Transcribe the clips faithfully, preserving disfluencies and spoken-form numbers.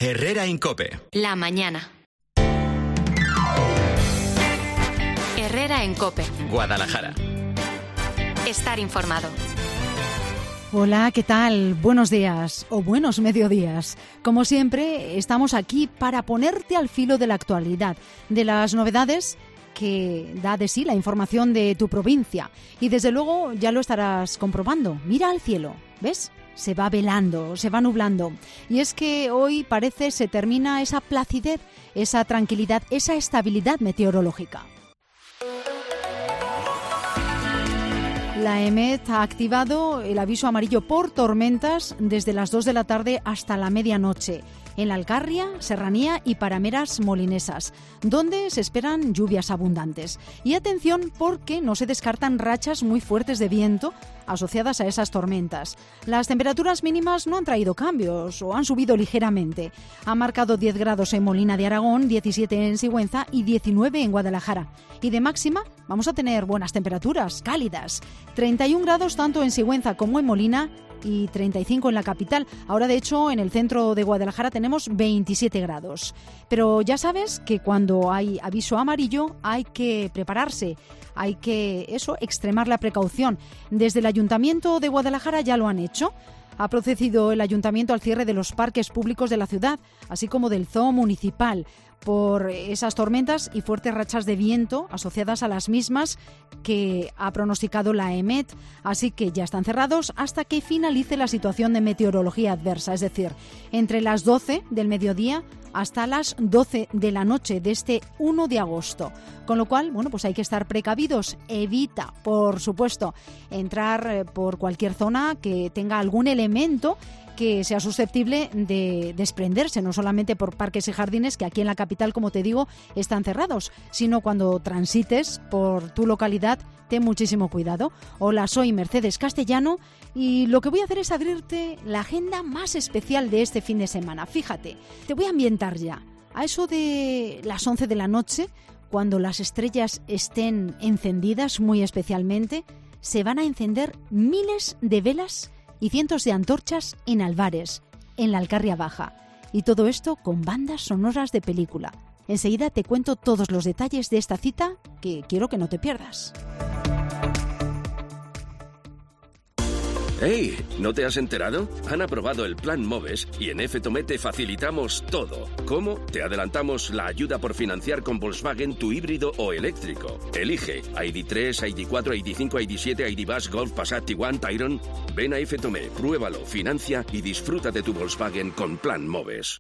Herrera en COPE. La mañana. Herrera en COPE. Guadalajara. Estar informado. Hola, ¿qué tal? Buenos días o buenos mediodías. Como siempre, estamos aquí para ponerte al filo de la actualidad, de las novedades que da de sí la información de tu provincia. Y desde luego ya lo estarás comprobando. Mira al cielo, ¿ves? Se va velando, se va nublando. Y es que hoy parece se termina esa placidez, esa tranquilidad, esa estabilidad meteorológica. La EMET ha activado el aviso amarillo por tormentas desde las dos de la tarde hasta la medianoche en la Alcarria, Serranía y Parameras Molinesas, donde se esperan lluvias abundantes. Y atención porque no se descartan rachas muy fuertes de viento asociadas a esas tormentas. Las temperaturas mínimas no han traído cambios o han subido ligeramente. Han marcado diez grados en Molina de Aragón, diecisiete en Sigüenza y diecinueve en Guadalajara. Y de máxima vamos a tener buenas temperaturas, cálidas. treinta y un grados tanto en Sigüenza como en Molina y treinta y cinco en la capital. Ahora, de hecho, en el centro de Guadalajara tenemos veintisiete grados. Pero ya sabes que cuando hay aviso amarillo hay que prepararse, hay que, eso, extremar la precaución. Desde el Ayuntamiento de Guadalajara ya lo han hecho. Ha procedido el Ayuntamiento al cierre de los parques públicos de la ciudad, así como del zoo municipal, por esas tormentas y fuertes rachas de viento asociadas a las mismas que ha pronosticado la EMET. Así que ya están cerrados hasta que finalice la situación de meteorología adversa, es decir, entre las doce del mediodía hasta las doce de la noche de este uno de agosto. Con lo cual, bueno, pues hay que estar precavidos. Evita, por supuesto, entrar por cualquier zona que tenga algún elemento que sea susceptible de desprenderse, no solamente por parques y jardines, que aquí en la capital, como te digo, están cerrados, sino cuando transites por tu localidad, ten muchísimo cuidado. Hola, soy Mercedes Castellano y lo que voy a hacer es abrirte la agenda más especial de este fin de semana. Fíjate, te voy a ambientar ya. A eso de las once de la noche, cuando las estrellas estén encendidas muy especialmente, se van a encender miles de velas y cientos de antorchas en Albares, en la Alcarria Baja. Y todo esto con bandas sonoras de película. Enseguida te cuento todos los detalles de esta cita que quiero que no te pierdas. ¡Hey! ¿No te has enterado? Han aprobado el Plan MOVES y en FTOME te facilitamos todo. ¿Cómo? Te adelantamos la ayuda por financiar con Volkswagen tu híbrido o eléctrico. Elige I D tres, I D cuatro, I D cinco, I D siete, I D Buzz, Golf, Passat, Tiguan, Tayron. Ven a FTOME, pruébalo, financia y disfruta de tu Volkswagen con Plan MOVES.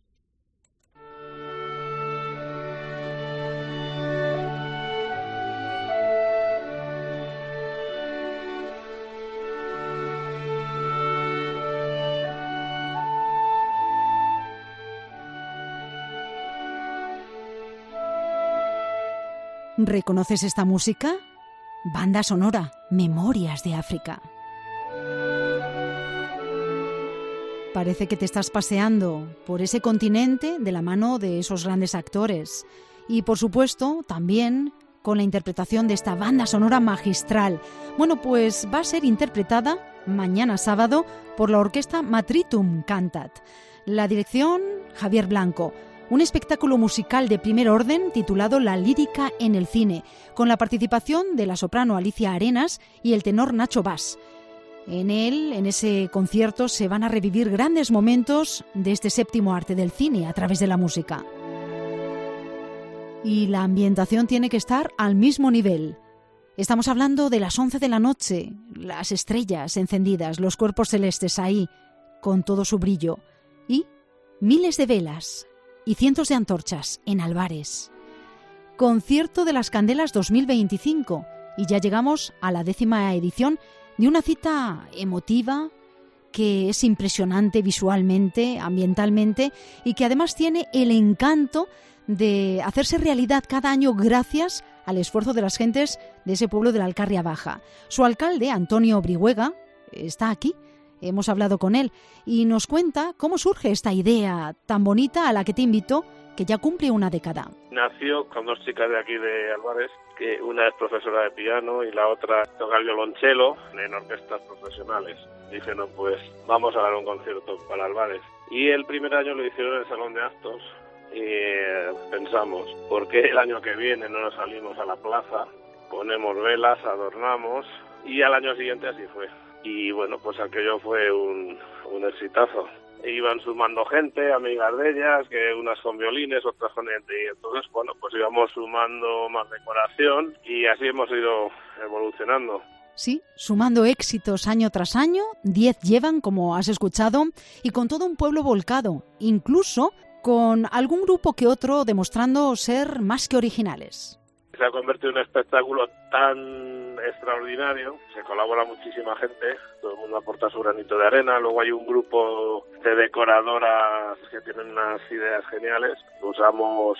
¿Reconoces esta música? Banda sonora, Memorias de África. Parece que te estás paseando por ese continente de la mano de esos grandes actores. Y, por supuesto, también con la interpretación de esta banda sonora magistral. Bueno, pues va a ser interpretada mañana sábado por la orquesta Matritum Cantat. La dirección, Javier Blanco. Un espectáculo musical de primer orden titulado La lírica en el cine, con la participación de la soprano Alicia Arenas y el tenor Nacho Bas. En él, en ese concierto, se van a revivir grandes momentos de este séptimo arte del cine a través de la música. Y la ambientación tiene que estar al mismo nivel. Estamos hablando de las once de la noche, las estrellas encendidas, los cuerpos celestes ahí, con todo su brillo, y miles de velas y cientos de antorchas en Albares. Concierto de las Candelas dos mil veinticinco y ya llegamos a la décima edición de una cita emotiva que es impresionante visualmente, ambientalmente y que además tiene el encanto de hacerse realidad cada año gracias al esfuerzo de las gentes de ese pueblo de la Alcarria Baja. Su alcalde, Antonio Brihuega, está aquí. Hemos hablado con él y nos cuenta cómo surge esta idea tan bonita a la que te invito, que ya cumple una década. Nació con dos chicas de aquí de Albares, que una es profesora de piano y la otra toca el violonchelo en orquestas profesionales. Dije, no, pues vamos a dar un concierto para Albares. Y el primer año lo hicieron en el Salón de Actos y eh, pensamos, ¿por qué el año que viene no nos salimos a la plaza? Ponemos velas, adornamos y al año siguiente así fue. Y bueno, pues aquello fue un, un exitazo. Iban sumando gente, amigas de ellas, que unas con violines, otras con gente, y entonces, bueno, pues íbamos sumando más decoración y así hemos ido evolucionando. Sí, sumando éxitos año tras año, diez llevan, como has escuchado, y con todo un pueblo volcado, incluso con algún grupo que otro demostrando ser más que originales. Se ha convertido en un espectáculo tan extraordinario, se colabora muchísima gente, todo el mundo aporta su granito de arena, luego hay un grupo de decoradoras que tienen unas ideas geniales, usamos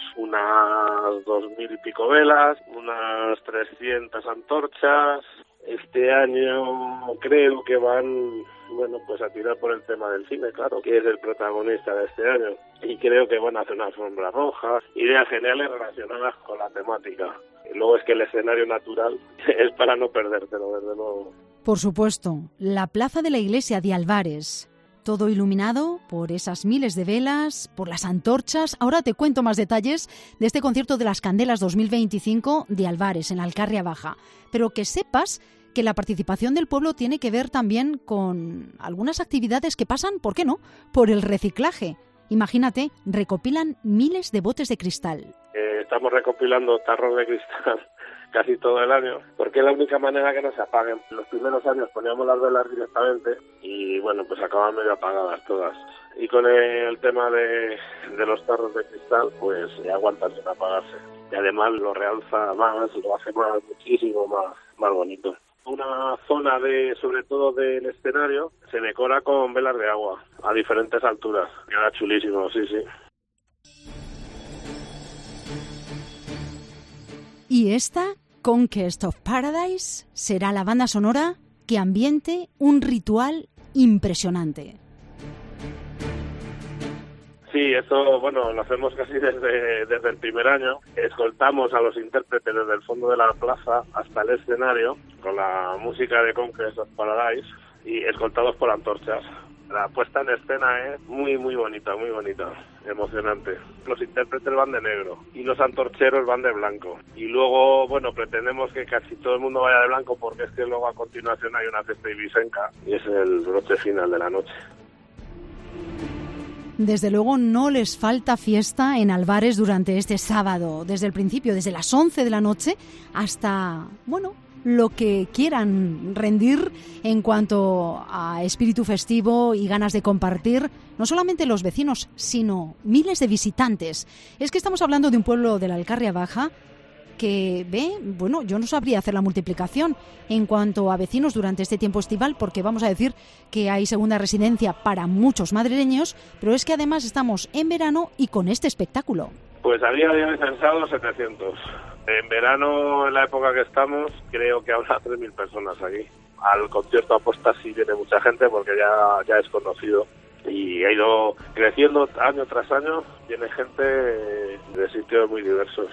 unas dos mil y pico velas, unas trescientas antorchas. Este año creo que van, bueno, pues a tirar por el tema del cine, claro, que es el protagonista de este año. Y creo que van a hacer una alfombra roja, ideas geniales relacionadas con la temática. Y luego es que el escenario natural es para no perdértelo, desde luego. Por supuesto, la plaza de la iglesia de Álvarez, todo iluminado por esas miles de velas, por las antorchas. Ahora te cuento más detalles de este concierto de las Candelas dos mil veinticinco de Álvarez, en Alcarria Baja. Pero que sepas que la participación del pueblo tiene que ver también con algunas actividades que pasan, ¿por qué no?, por el reciclaje. Imagínate, recopilan miles de botes de cristal. Eh, estamos recopilando tarros de cristal casi todo el año, porque es la única manera que no se apaguen. En los primeros años poníamos las velas directamente y bueno, pues acaban medio apagadas todas. Y con el tema de, de los tarros de cristal, pues aguantan sin apagarse. Y además lo realza más, lo hace más, muchísimo más, más bonito. Una zona de, sobre todo del escenario, se decora con velas de agua a diferentes alturas. Queda chulísimo, sí, sí. Y esta, Conquest of Paradise, será la banda sonora que ambiente un ritual impresionante. Sí, eso, bueno, lo hacemos casi desde, desde el primer año. Escoltamos a los intérpretes desde el fondo de la plaza hasta el escenario con la música de Conquest of Paradise y escoltados por antorchas. La puesta en escena es muy, muy bonita, muy bonita, emocionante. Los intérpretes van de negro y los antorcheros van de blanco. Y luego, bueno, pretendemos que casi todo el mundo vaya de blanco porque es que luego a continuación hay una fiesta ibicenca y es el broche final de la noche. Desde luego no les falta fiesta en Álvarez durante este sábado, desde el principio, desde las once de la noche hasta, bueno, lo que quieran rendir en cuanto a espíritu festivo y ganas de compartir, no solamente los vecinos, sino miles de visitantes. Es que estamos hablando de un pueblo de la Alcarria Baja que ve, bueno, yo no sabría hacer la multiplicación en cuanto a vecinos durante este tiempo estival, porque vamos a decir que hay segunda residencia para muchos madrileños, pero es que además estamos en verano y con este espectáculo. Pues a día de hoy censado setecientos. En verano, en la época que estamos, creo que habrá tres mil personas aquí. Al concierto apuesta sí viene mucha gente porque ya, ya es conocido y ha ido creciendo año tras año. Viene gente de sitios muy diversos.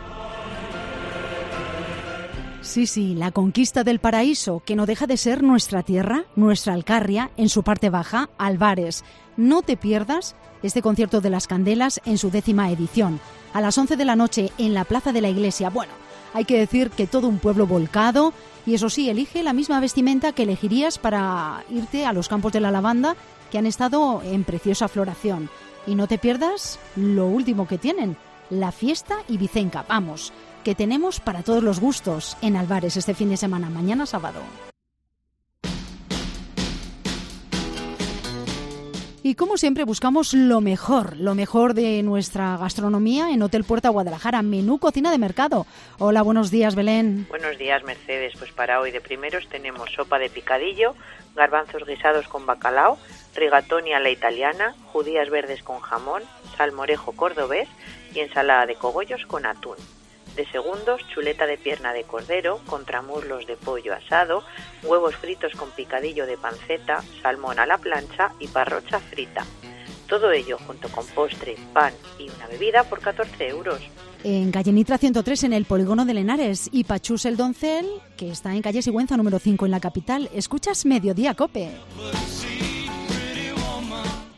Sí, sí, la conquista del paraíso, que no deja de ser nuestra tierra, nuestra Alcarria, en su parte baja, Álvarez. No te pierdas este concierto de las Candelas en su décima edición, a las once de la noche en la Plaza de la Iglesia. Bueno, hay que decir que todo un pueblo volcado, y eso sí, elige la misma vestimenta que elegirías para irte a los campos de la lavanda, que han estado en preciosa floración. Y no te pierdas lo último que tienen, la fiesta ibicenca. Vamos, que tenemos para todos los gustos en Álvarez este fin de semana, mañana sábado. Y como siempre buscamos lo mejor, lo mejor de nuestra gastronomía en Hotel Puerta Guadalajara, menú cocina de mercado. Hola, buenos días, Belén. Buenos días, Mercedes. Pues para hoy de primeros tenemos sopa de picadillo, garbanzos guisados con bacalao, rigatoni a la italiana, judías verdes con jamón, salmorejo cordobés y ensalada de cogollos con atún. De segundos, chuleta de pierna de cordero, contramuslos de pollo asado, huevos fritos con picadillo de panceta, salmón a la plancha y parrocha frita. Todo ello junto con postre, pan y una bebida por catorce euros. En calle Nitra ciento tres, en el polígono de Lenares, y Pachús el Doncel, que está en calle Sigüenza número cinco en la capital. Escuchas Mediodía Cope.